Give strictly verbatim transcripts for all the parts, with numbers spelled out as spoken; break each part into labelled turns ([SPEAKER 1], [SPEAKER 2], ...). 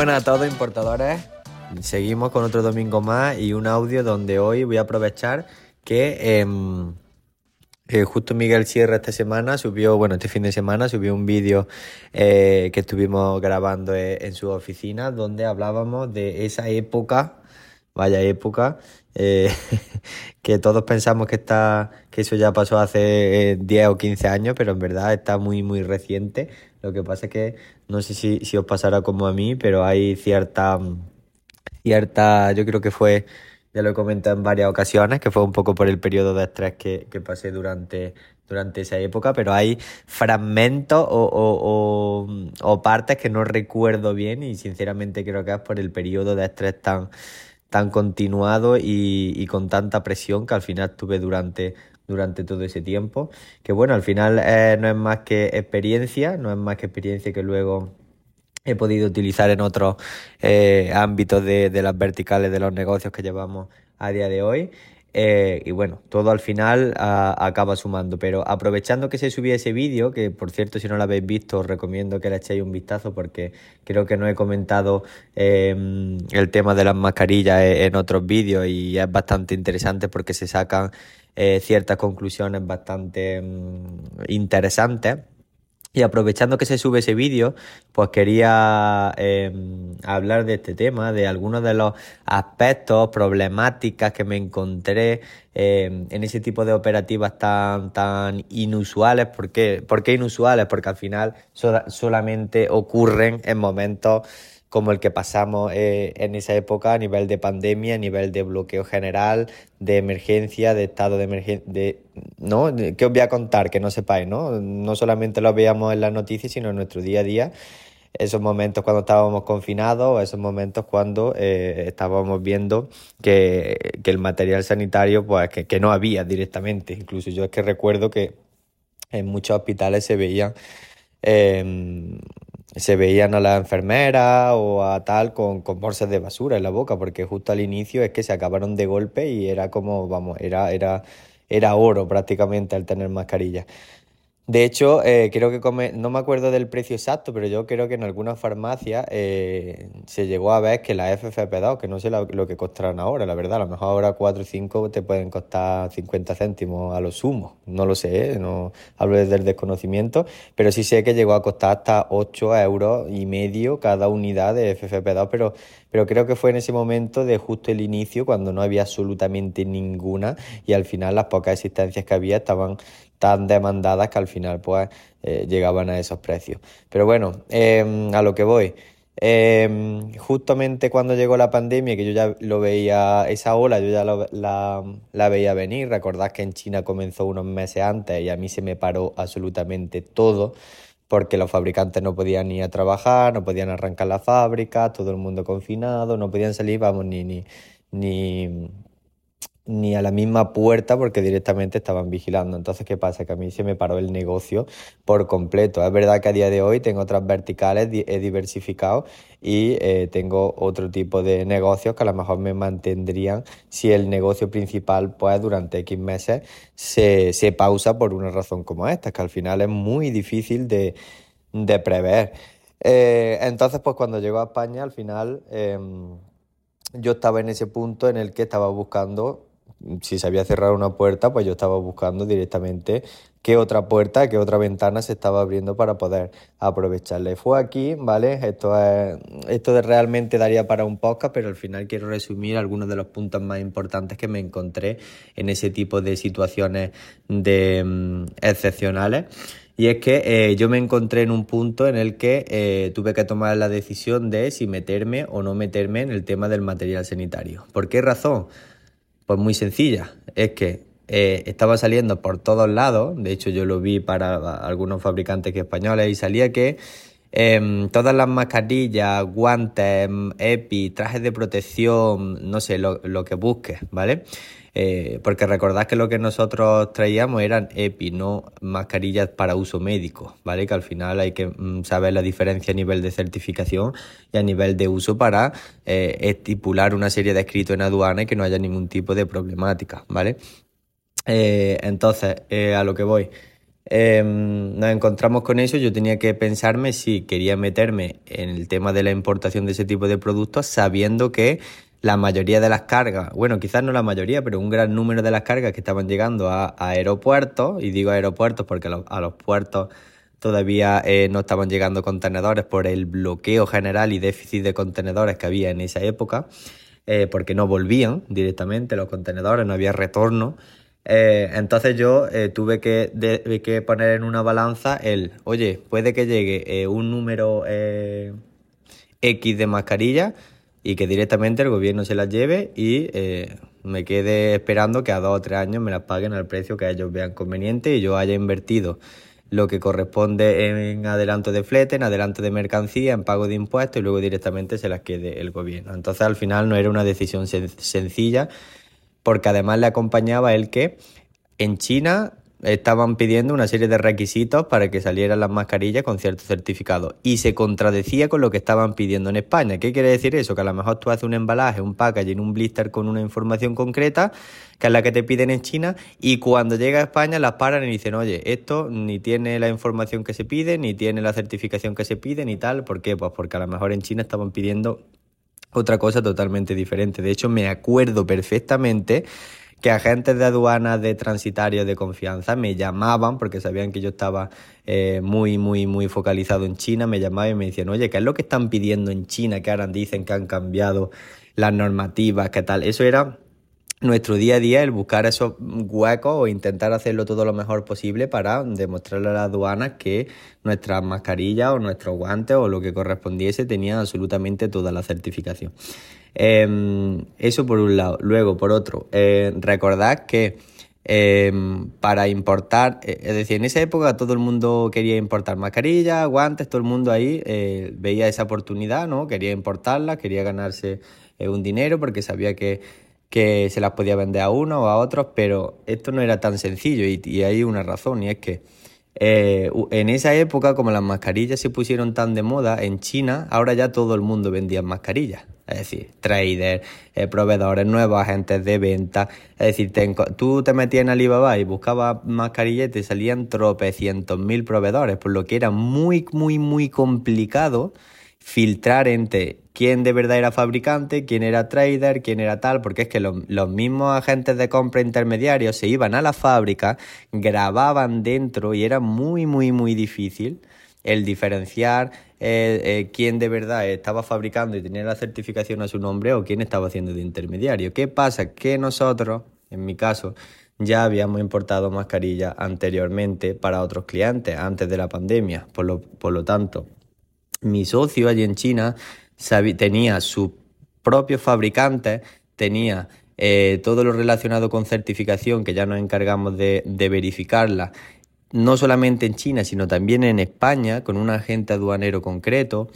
[SPEAKER 1] buenas a todos, importadores. Seguimos con otro domingo más y un audio donde hoy voy a aprovechar que eh, eh, justo Miguel Sierra esta semana subió, bueno, este fin de semana subió un vídeo eh, que estuvimos grabando eh, en su oficina donde hablábamos de esa época, vaya época, eh, que todos pensamos que está, que eso ya pasó hace eh, diez o quince años, pero en verdad está muy, muy reciente. Lo que pasa es que no sé si, si os pasará como a mí, pero hay cierta, cierta, yo creo que fue, ya lo he comentado en varias ocasiones, que fue un poco por el periodo de estrés que, que pasé durante, durante esa época, pero hay fragmentos o, o, o, o partes que no recuerdo bien y sinceramente creo que es por el periodo de estrés tan, tan continuado y, y con tanta presión que al final tuve durante, durante todo ese tiempo, que bueno, al final eh, no es más que experiencia, no es más que experiencia que luego he podido utilizar en otros eh, ámbitos de, de las verticales de los negocios que llevamos a día de hoy. Eh, y bueno, todo al final a, acaba sumando, pero aprovechando que se subía ese vídeo, que por cierto si no lo habéis visto os recomiendo que le echéis un vistazo porque creo que no he comentado eh, el tema de las mascarillas en otros vídeos y es bastante interesante porque se sacan eh, ciertas conclusiones bastante mm, interesantes. Y aprovechando que se sube ese vídeo, pues quería eh, hablar de este tema, de algunos de los aspectos, problemáticas que me encontré eh, en ese tipo de operativas tan, tan inusuales. ¿Por qué? ¿Por qué inusuales? Porque al final so- solamente ocurren en momentos como el que pasamos eh, en esa época a nivel de pandemia, a nivel de bloqueo general, de emergencia, de estado de emergencia, de, ¿no? ¿Qué os voy a contar? Que no sepáis, ¿no? No solamente lo veíamos en las noticias, sino en nuestro día a día, esos momentos cuando estábamos confinados, esos momentos cuando eh, estábamos viendo que, que el material sanitario, pues que, que no había directamente. Incluso yo es que recuerdo que en muchos hospitales se veían eh, se veían a las enfermeras o a tal con, con bolsas de basura en la boca, porque justo al inicio es que se acabaron de golpe y era como, vamos, era, era, era oro prácticamente al tener mascarilla. De hecho, eh, creo que come, no me acuerdo del precio exacto, pero yo creo que en algunas farmacias eh, se llegó a ver que la F F P dos, que no sé lo, lo que costarán ahora, la verdad, a lo mejor ahora cuatro o cinco te pueden costar cincuenta céntimos a lo sumo, no lo sé, ¿eh? No hablo desde el desconocimiento, pero sí sé que llegó a costar hasta ocho euros y medio cada unidad de F F P dos, pero, pero creo que fue en ese momento de justo el inicio, cuando no había absolutamente ninguna y al final las pocas existencias que había estaban tan demandadas que al final pues eh, llegaban a esos precios. Pero bueno, eh, a lo que voy. Eh, justamente cuando llegó la pandemia, que yo ya lo veía, esa ola, yo ya lo- la, la veía venir. Recordad que en China comenzó unos meses antes y a mí se me paró absolutamente todo porque los fabricantes no podían ni a trabajar, no podían arrancar la fábrica, todo el mundo confinado, no podían salir, vamos, ni, ni, ni, ni a la misma puerta porque directamente estaban vigilando. Entonces, ¿qué pasa? Que a mí se me paró el negocio por completo. Es verdad que a día de hoy tengo otras verticales, di- he diversificado y eh, tengo otro tipo de negocios que a lo mejor me mantendrían si el negocio principal, pues durante X meses se, se pausa por una razón como esta, que al final es muy difícil de, de prever. Eh, entonces, pues cuando llego a España, al final... em, yo estaba en ese punto en el que estaba buscando, si se había cerrado una puerta, pues yo estaba buscando directamente qué otra puerta, qué otra ventana se estaba abriendo para poder aprovecharla. Y fue aquí, ¿vale? Esto es, esto de realmente daría para un podcast, pero al final quiero resumir algunos de los puntos más importantes que me encontré en ese tipo de situaciones de, mm, excepcionales. Y es que eh, yo me encontré en un punto en el que eh, tuve que tomar la decisión de si meterme o no meterme en el tema del material sanitario. ¿Por qué razón? Pues muy sencilla. Es que eh, estaba saliendo por todos lados, de hecho yo lo vi para algunos fabricantes que españoles y salía que eh, todas las mascarillas, guantes, EPI, trajes de protección, no sé, lo, lo que busques, ¿vale? Eh, porque recordad que lo que nosotros traíamos eran EPI, no mascarillas para uso médico, ¿vale? Que al final hay que mm, saber la diferencia a nivel de certificación y a nivel de uso para eh, estipular una serie de escritos en aduana y que no haya ningún tipo de problemática, ¿vale? Eh, entonces, eh, a lo que voy. Eh, nos encontramos con eso, yo tenía que pensarme si quería meterme en el tema de la importación de ese tipo de productos, sabiendo que la mayoría de las cargas, bueno, quizás no la mayoría, pero un gran número de las cargas que estaban llegando a, a aeropuertos, y digo aeropuertos porque a los, a los puertos todavía eh, no estaban llegando contenedores por el bloqueo general y déficit de contenedores que había en esa época, eh, porque no volvían directamente los contenedores, no había retorno. Eh, entonces yo eh, tuve que, de, que poner en una balanza el, oye, puede que llegue eh, un número eh, X de mascarillas y que directamente el gobierno se las lleve y eh, me quede esperando que a dos o tres años me las paguen al precio que ellos vean conveniente y yo haya invertido lo que corresponde en adelanto de flete, en adelanto de mercancía, en pago de impuestos y luego directamente se las quede el gobierno. Entonces al final no era una decisión sen- sencilla, porque además le acompañaba el que en China estaban pidiendo una serie de requisitos para que salieran las mascarillas con cierto certificado y se contradecía con lo que estaban pidiendo en España. ¿Qué quiere decir eso? Que a lo mejor tú haces un embalaje, un packaging, un blister con una información concreta, que es la que te piden en China, y cuando llega a España las paran y dicen, oye, esto ni tiene la información que se pide, ni tiene la certificación que se pide, ni tal. ¿Por qué? Pues porque a lo mejor en China estaban pidiendo otra cosa totalmente diferente. De hecho, me acuerdo perfectamente que agentes de aduanas de transitarios de confianza me llamaban porque sabían que yo estaba eh, muy, muy, muy focalizado en China, me llamaban y me decían, oye, ¿qué es lo que están pidiendo en China? Que ahora dicen que han cambiado las normativas, ¿qué tal? Eso era nuestro día a día, el buscar esos huecos o intentar hacerlo todo lo mejor posible para demostrarle a las aduanas que nuestras mascarillas o nuestros guantes o lo que correspondiese tenían absolutamente toda la certificación. Eh, eso por un lado. Luego, por otro, eh, recordad que eh, para importar, eh, es decir, en esa época todo el mundo quería importar mascarillas, guantes, todo el mundo ahí eh, veía esa oportunidad, ¿no? Quería importarlas, quería ganarse eh, un dinero porque sabía que que se las podía vender a unos o a otros, pero esto no era tan sencillo y, y hay una razón, y es que eh, en esa época, como las mascarillas se pusieron tan de moda en China, ahora ya todo el mundo vendía mascarillas. Es decir, traders, eh, proveedores, nuevos agentes de venta. Es decir, te, tú te metías en Alibaba y buscabas mascarillas y te salían tropecientos mil proveedores, por lo que era muy, muy, muy complicado filtrar entre quién de verdad era fabricante, quién era trader, quién era tal, porque es que los, los mismos agentes de compra intermediarios se iban a la fábrica, grababan dentro y era muy, muy, muy difícil el diferenciar eh, eh, quién de verdad estaba fabricando y tenía la certificación a su nombre o quién estaba haciendo de intermediario. ¿Qué pasa? Que nosotros, en mi caso, ya habíamos importado mascarillas anteriormente para otros clientes antes de la pandemia, por lo, por lo tanto, mi socio allí en China sabía, tenía sus propios fabricantes, tenía eh, todo lo relacionado con certificación, que ya nos encargamos de, de verificarla, no solamente en China, sino también en España, con un agente aduanero concreto.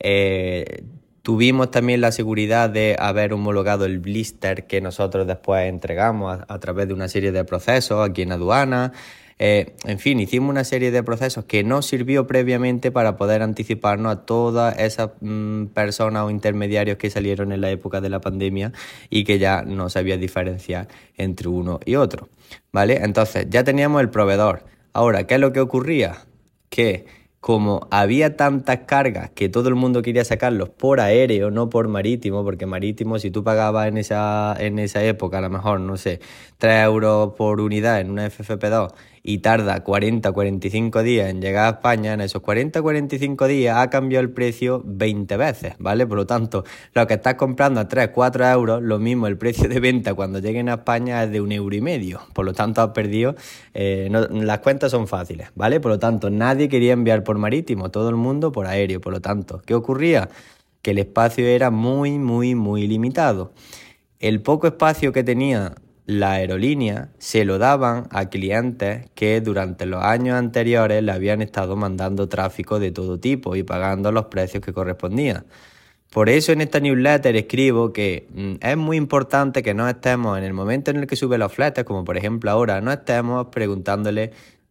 [SPEAKER 1] Eh, tuvimos también la seguridad de haber homologado el blister que nosotros después entregamos a, a través de una serie de procesos aquí en aduana. Eh, en fin, hicimos una serie de procesos que nos sirvió previamente para poder anticiparnos a todas esas mmm, personas o intermediarios que salieron en la época de la pandemia y que ya no sabía diferenciar entre uno y otro, ¿vale? Entonces, ya teníamos el proveedor. Ahora, ¿qué es lo que ocurría? Que como había tantas cargas que todo el mundo quería sacarlos por aéreo, no por marítimo, porque marítimo, si tú pagabas en esa, en esa época, a lo mejor, no sé, tres euros por unidad en una F F P dos y tarda cuarenta a cuarenta y cinco días en llegar a España, en esos cuarenta a cuarenta y cinco días ha cambiado el precio veinte veces, ¿vale? Por lo tanto, lo que estás comprando a tres, cuatro euros, lo mismo el precio de venta cuando lleguen a España es de un euro y medio. Por lo tanto, has perdido, eh, no, las cuentas son fáciles, ¿vale? Por lo tanto, nadie quería enviar por marítimo, todo el mundo por aéreo. Por lo tanto, ¿qué ocurría? Que el espacio era muy, muy, muy limitado. El poco espacio que tenía la aerolínea se lo daban a clientes que durante los años anteriores le habían estado mandando tráfico de todo tipo y pagando los precios que correspondían. Por eso en esta newsletter escribo que mmm, es muy importante que no estemos en el momento en el que suben los fletes, como por ejemplo ahora, no estemos preguntándole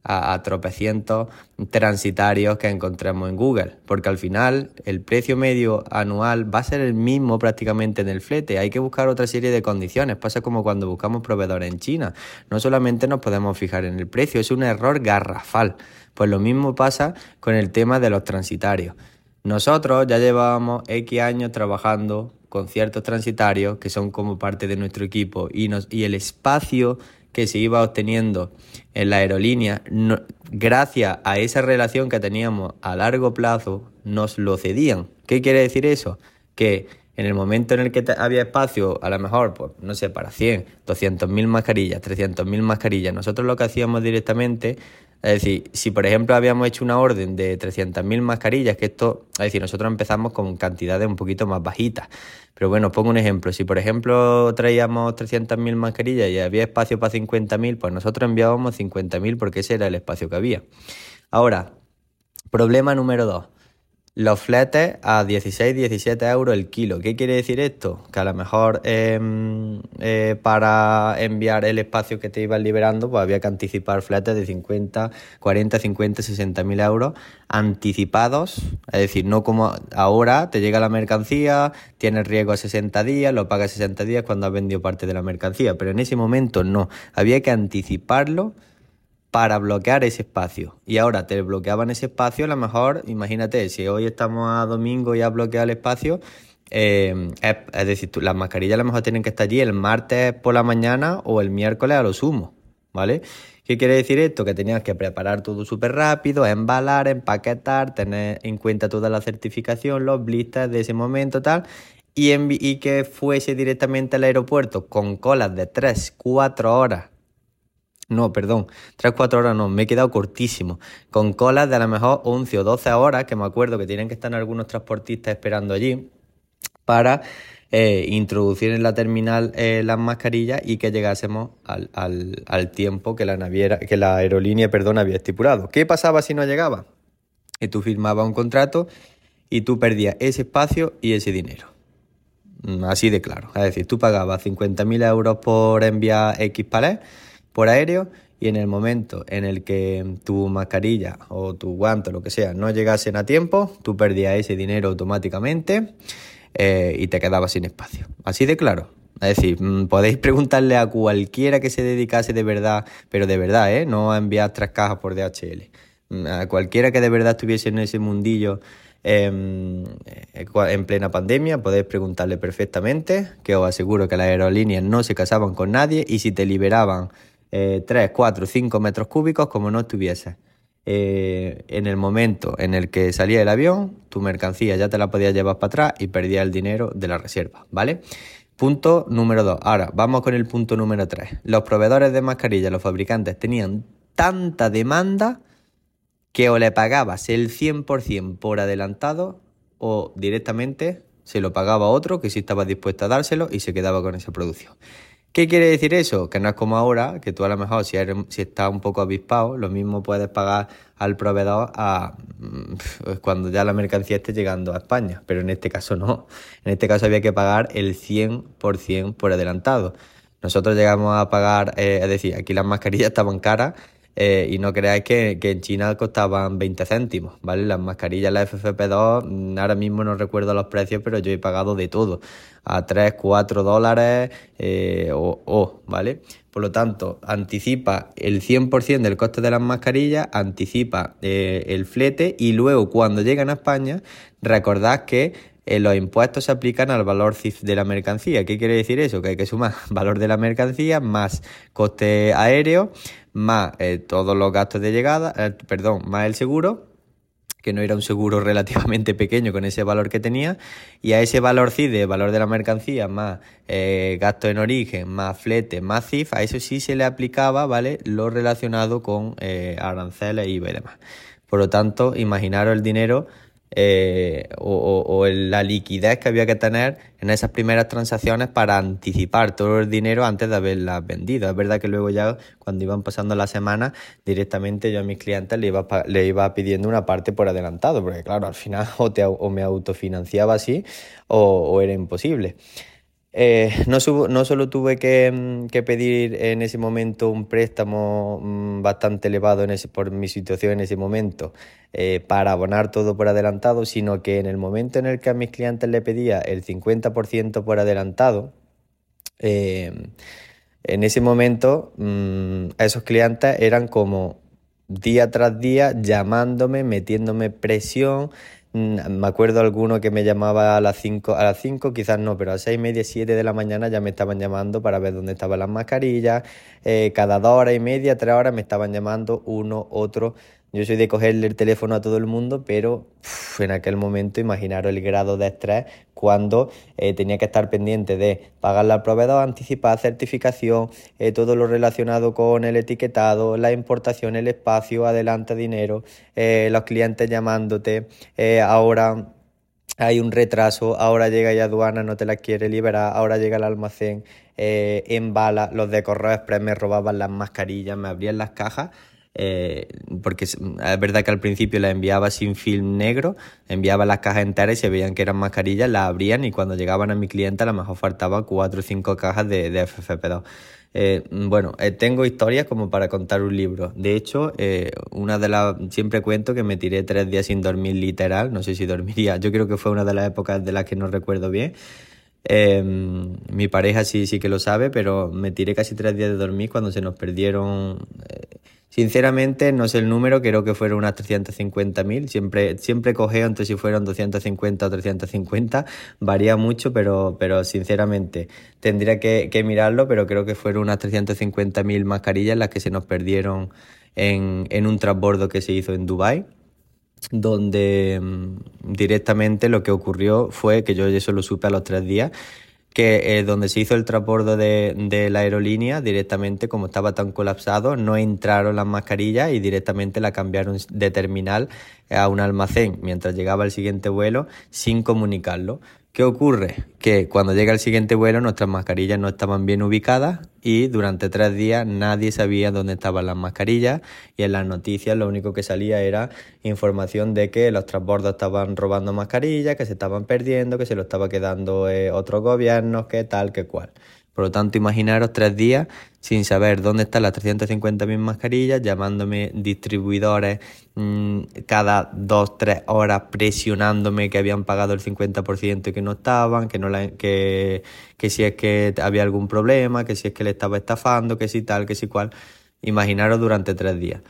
[SPEAKER 1] a, a tropecientos transitarios que encontremos en Google, porque al final el precio medio anual va a ser el mismo prácticamente en el flete. Hay que buscar otra serie de condiciones. Pasa como cuando buscamos proveedores en China. No solamente nos podemos fijar en el precio, es un error garrafal. Pues lo mismo pasa con el tema de los transitarios. Nosotros ya llevábamos X años trabajando con ciertos transitarios que son como parte de nuestro equipo y, nos, y el espacio que se iba obteniendo en la aerolínea, no, gracias a esa relación que teníamos a largo plazo, nos lo cedían. ¿Qué quiere decir eso? Que en el momento en el que había espacio, a lo mejor, pues no sé, para cien, doscientas mil mascarillas, trescientas mil mascarillas, nosotros lo que hacíamos directamente, es decir, si por ejemplo habíamos hecho una orden de trescientas mil mascarillas, que esto, es decir, nosotros empezamos con cantidades un poquito más bajitas, pero bueno, os pongo un ejemplo, si por ejemplo traíamos trescientas mil mascarillas y había espacio para cincuenta mil, pues nosotros enviábamos cincuenta mil porque ese era el espacio que había. Ahora, problema número dos. Los fletes a dieciséis, diecisiete euros el kilo. ¿Qué quiere decir esto? Que a lo mejor eh, eh, para enviar el espacio que te iban liberando, pues había que anticipar fletes de cincuenta, cuarenta, cincuenta, sesenta mil euros anticipados. Es decir, no como ahora te llega la mercancía, tienes riesgo a sesenta días, lo pagas sesenta días cuando has vendido parte de la mercancía. Pero en ese momento no. Había que anticiparlo para bloquear ese espacio. Y ahora te bloqueaban ese espacio, a lo mejor, imagínate, si hoy estamos a domingo y has bloqueado el espacio, eh, es, es decir, tú, las mascarillas a lo mejor tienen que estar allí el martes por la mañana o el miércoles a lo sumo, ¿vale? ¿Qué quiere decir esto? Que tenías que preparar todo súper rápido, embalar, empaquetar, tener en cuenta toda la certificación, los blisters de ese momento, tal, y, envi- y que fuese directamente al aeropuerto con colas de tres, cuatro horas. No, perdón, tres cuatro horas no, me he quedado cortísimo. Con colas de a lo mejor once o doce horas, que me acuerdo que tienen que estar algunos transportistas esperando allí para eh, introducir en la terminal eh, las mascarillas y que llegásemos al, al, al tiempo que la naviera, que la aerolínea, perdón, había estipulado. ¿Qué pasaba si no llegaba? Que tú firmabas un contrato y tú perdías ese espacio y ese dinero. Así de claro. Es decir, tú pagabas cincuenta mil euros por enviar X palés por aéreo y en el momento en el que tu mascarilla o tu guante o lo que sea no llegasen a tiempo, tú perdías ese dinero automáticamente eh, y te quedabas sin espacio. Así de claro. Es decir, podéis preguntarle a cualquiera que se dedicase de verdad, pero de verdad, ¿eh? No a enviar tres cajas por D H L. A cualquiera que de verdad estuviese en ese mundillo eh, en plena pandemia, podéis preguntarle perfectamente, que os aseguro que las aerolíneas no se casaban con nadie y si te liberaban Eh, tres, cuatro, cinco metros cúbicos como no estuviese. Eh, en el momento en el que salía el avión, tu mercancía ya te la podías llevar para atrás y perdías el dinero de la reserva, ¿vale? Punto número dos. Ahora, vamos con el punto número tres. Los proveedores de mascarillas, los fabricantes, tenían tanta demanda que o le pagabas el cien por ciento por adelantado o directamente se lo pagaba a otro que sí estaba dispuesto a dárselo y se quedaba con esa producción. ¿Qué quiere decir eso? Que no es como ahora, que tú a lo mejor si, eres, si estás un poco avispado, lo mismo puedes pagar al proveedor a, cuando ya la mercancía esté llegando a España, pero en este caso no. En este caso había que pagar el cien por ciento por adelantado. Nosotros llegamos a pagar, eh, es decir, aquí las mascarillas estaban caras eh, y no creáis que, que en China costaban veinte céntimos, ¿vale? Las mascarillas, la F F P dos, ahora mismo no recuerdo los precios, pero yo he pagado de todo, a tres, cuatro dólares eh, o, o, ¿vale? Por lo tanto, anticipa el cien por ciento del coste de las mascarillas, anticipa eh, el flete y luego cuando llegan a España, recordad que eh, los impuestos se aplican al valor C I F de la mercancía. ¿Qué quiere decir eso? Que hay que sumar valor de la mercancía más coste aéreo, más eh, todos los gastos de llegada, eh, perdón, más el seguro, que no era un seguro relativamente pequeño con ese valor que tenía, y a ese valor C I D, valor de la mercancía, más eh, gasto en origen, más flete, más C I F, a eso sí se le aplicaba, ¿vale?, lo relacionado con eh, aranceles, I V A y demás. Por lo tanto, imaginaros el dinero eh, o, o, o la liquidez que había que tener en esas primeras transacciones para anticipar todo el dinero antes de haberlas vendido. Es verdad que luego ya cuando iban pasando las semanas directamente yo a mis clientes le iba, le iba pidiendo una parte por adelantado, porque claro, al final o, te, o me autofinanciaba así o, o era imposible. Eh, no, subo- no solo tuve que, mm, que pedir en ese momento un préstamo mm, bastante elevado en ese, por mi situación en ese momento eh, para abonar todo por adelantado, sino que en el momento en el que a mis clientes le pedía el cincuenta por ciento por adelantado, eh, en ese momento mm, esos clientes eran como día tras día llamándome, metiéndome presión. Mm, Me acuerdo alguno que me llamaba a las cinco a las cinco quizás no, pero a las seis y media, siete de la mañana ya me estaban llamando para ver dónde estaban las mascarillas. Eh, cada dos horas y media, tres horas me estaban llamando uno, otro. Yo soy de cogerle el teléfono a todo el mundo, pero uf, en aquel momento imaginaros el grado de estrés cuando eh, tenía que estar pendiente de pagarle al proveedor, anticipar certificación, eh, todo lo relacionado con el etiquetado, la importación, el espacio, adelanta dinero, eh, los clientes llamándote, eh, ahora hay un retraso, ahora llega ya aduana, no te la quiere liberar, ahora llega el almacén, eh, embala, los de Correo Express me robaban las mascarillas, me abrían las cajas. Eh, porque es, es verdad que al principio las enviaba sin film negro, enviaba las cajas enteras y se veían que eran mascarillas, las abrían y cuando llegaban a mi cliente a lo mejor faltaban cuatro o cinco cajas de, de F F P dos. Eh, bueno, eh, tengo historias como para contar un libro. De hecho, eh, una de las siempre cuento que me tiré tres días sin dormir literal. No sé si dormiría. Yo creo que fue una de las épocas de las que no recuerdo bien. Eh, Mi pareja sí, sí que lo sabe, pero me tiré casi tres días de dormir cuando se nos perdieron. eh, Sinceramente, no sé el número, creo que fueron unas trescientos cincuenta mil. Siempre, siempre cogeo entre si fueron doscientos cincuenta o trescientos cincuenta. Varía mucho, pero, pero sinceramente tendría que, que mirarlo, pero creo que fueron unas trescientos cincuenta mil mascarillas las que se nos perdieron en, en un transbordo que se hizo en Dubái, donde mm, directamente lo que ocurrió fue que yo eso lo supe a los tres días, que eh, donde se hizo el transbordo de, de la aerolínea, directamente como estaba tan colapsado, no entraron las mascarillas y directamente la cambiaron de terminal a un almacén mientras llegaba el siguiente vuelo sin comunicarlo. ¿Qué ocurre? Que cuando llega el siguiente vuelo nuestras mascarillas no estaban bien ubicadas y durante tres días nadie sabía dónde estaban las mascarillas y en las noticias lo único que salía era información de que los transbordos estaban robando mascarillas, que se estaban perdiendo, que se lo estaba quedando eh, otros gobiernos, que tal, que cual. Por lo tanto, imaginaros tres días sin saber dónde están las trescientas cincuenta mil mascarillas, llamándome distribuidores mmm, cada dos, tres horas, presionándome que habían pagado el cincuenta por ciento y que no estaban, que, no la, que, que si es que había algún problema, que si es que le estaba estafando, que si tal, que si cual. Imaginaros durante tres días.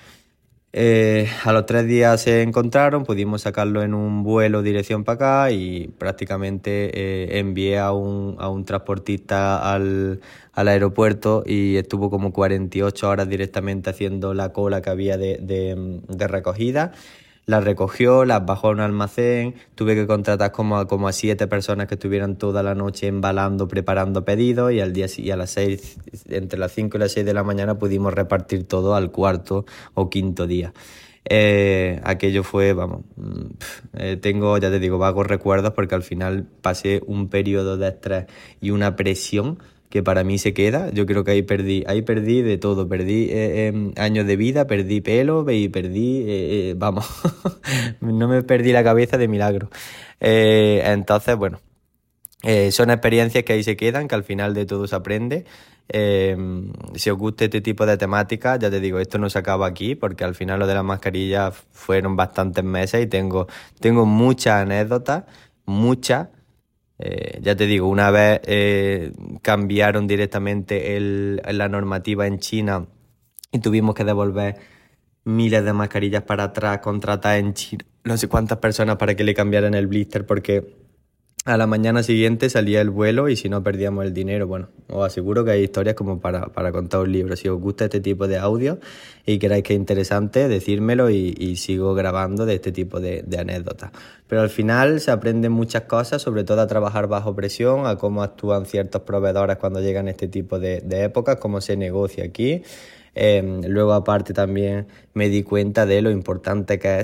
[SPEAKER 1] Eh, a los tres días se encontraron, pudimos sacarlo en un vuelo dirección para acá y prácticamente eh, envié a un, a un transportista al, al aeropuerto y estuvo como cuarenta y ocho horas directamente haciendo la cola que había de, de, de recogida. Las recogió, las bajó a un almacén, tuve que contratar como a, como a siete personas que estuvieran toda la noche embalando, preparando pedidos y al día y a las seis, entre las cinco y las seis de la mañana pudimos repartir todo al cuarto o quinto día. Eh, aquello fue, vamos, eh, tengo, ya te digo, vagos recuerdos porque al final pasé un periodo de estrés y una presión que para mí se queda. Yo creo que ahí perdí, ahí perdí de todo, perdí eh, eh, años de vida, perdí pelo y perdí, eh, eh, vamos, no me perdí la cabeza de milagro. Eh, entonces, bueno, eh, son experiencias que ahí se quedan, que al final de todo se aprende. Eh, si os gusta este tipo de temática, ya te digo, esto no se acaba aquí, porque al final lo de las mascarillas fueron bastantes meses y tengo, tengo muchas anécdotas, muchas. Eh, ya te digo, una vez eh, cambiaron directamente el, la normativa en China y tuvimos que devolver miles de mascarillas para atrás, contratar en China no sé cuántas personas para que le cambiaran el blister porque a la mañana siguiente salía el vuelo y si no perdíamos el dinero. Bueno, os aseguro que hay historias como para, para contar un libro. Si os gusta este tipo de audio y queráis que es interesante, decírmelo y, y sigo grabando de este tipo de, de anécdotas. Pero al final se aprenden muchas cosas, sobre todo a trabajar bajo presión, a cómo actúan ciertos proveedores cuando llegan este tipo de, de épocas, cómo se negocia aquí. Eh, luego aparte también me di cuenta de lo importante que es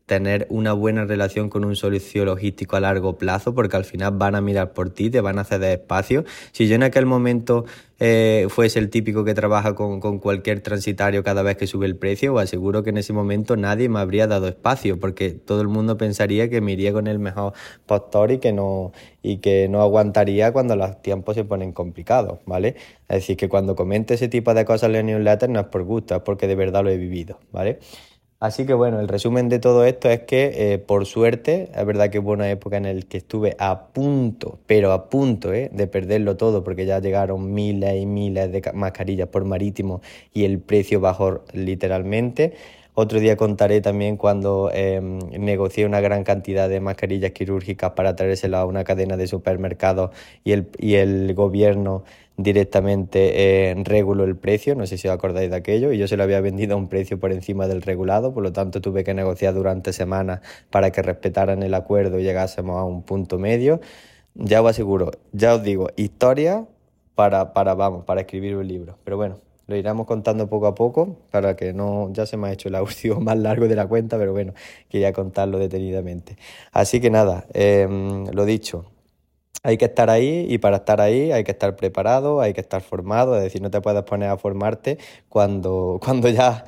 [SPEAKER 1] tener una buena relación con un socio logístico a largo plazo, porque al final van a mirar por ti, te van a ceder espacio. Si yo en aquel momento eh, fuese el típico que trabaja con, con cualquier transitario cada vez que sube el precio, os aseguro que en ese momento nadie me habría dado espacio, porque todo el mundo pensaría que me iría con el mejor postor y que no, y que no aguantaría cuando los tiempos se ponen complicados, ¿vale? Es decir, que cuando comente ese tipo de cosas en la newsletter no es por gusto, es porque de verdad lo he vivido, ¿vale? Así que bueno, el resumen de todo esto es que eh, por suerte, es verdad que hubo una época en la que estuve a punto, pero a punto eh, de perderlo todo, porque ya llegaron miles y miles de mascarillas por marítimo y el precio bajó literalmente. Otro día contaré también cuando eh, negocié una gran cantidad de mascarillas quirúrgicas para traérselas a una cadena de supermercados y el, y el gobierno directamente eh, reguló el precio, no sé si os acordáis de aquello, y yo se lo había vendido a un precio por encima del regulado, por lo tanto tuve que negociar durante semanas para que respetaran el acuerdo y llegásemos a un punto medio. Ya os aseguro, ya os digo, historia para, para, vamos, para escribir un libro, pero bueno. Lo iremos contando poco a poco para que no, ya se me ha hecho el audio más largo de la cuenta, pero bueno, quería contarlo detenidamente. Así que nada, eh, lo dicho, hay que estar ahí y para estar ahí hay que estar preparado, hay que estar formado, es decir, no te puedes poner a formarte cuando, cuando ya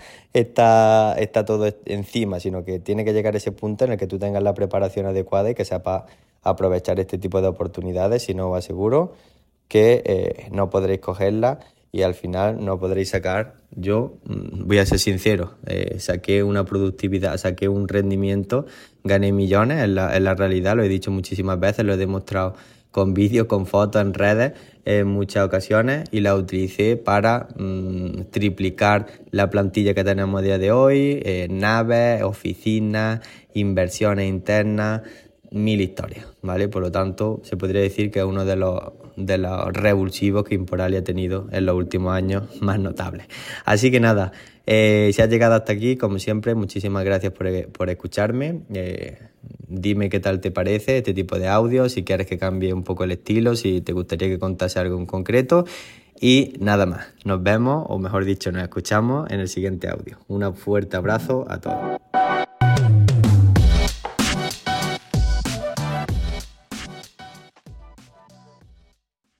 [SPEAKER 1] está, está todo encima, sino que tiene que llegar ese punto en el que tú tengas la preparación adecuada y que sepas aprovechar este tipo de oportunidades, si no os aseguro que eh, no podréis cogerla. Y al final no podréis sacar, yo voy a ser sincero, eh, saqué una productividad, saqué un rendimiento, gané millones, en la, en la realidad, lo he dicho muchísimas veces, lo he demostrado con vídeos, con fotos en redes en muchas ocasiones y la utilicé para mmm, triplicar la plantilla que tenemos a día de hoy, eh, naves, oficinas, inversiones internas, mil historias, ¿vale? Por lo tanto, se podría decir que es uno de los, de los revulsivos que Imporalia ha tenido en los últimos años más notables. Así que nada, eh, si has llegado hasta aquí, como siempre, muchísimas gracias por, por escucharme. Eh, dime qué tal te parece este tipo de audio, si quieres que cambie un poco el estilo, si te gustaría que contase algo en concreto. Y nada más, nos vemos, o mejor dicho, nos escuchamos en el siguiente audio. Un fuerte abrazo a todos.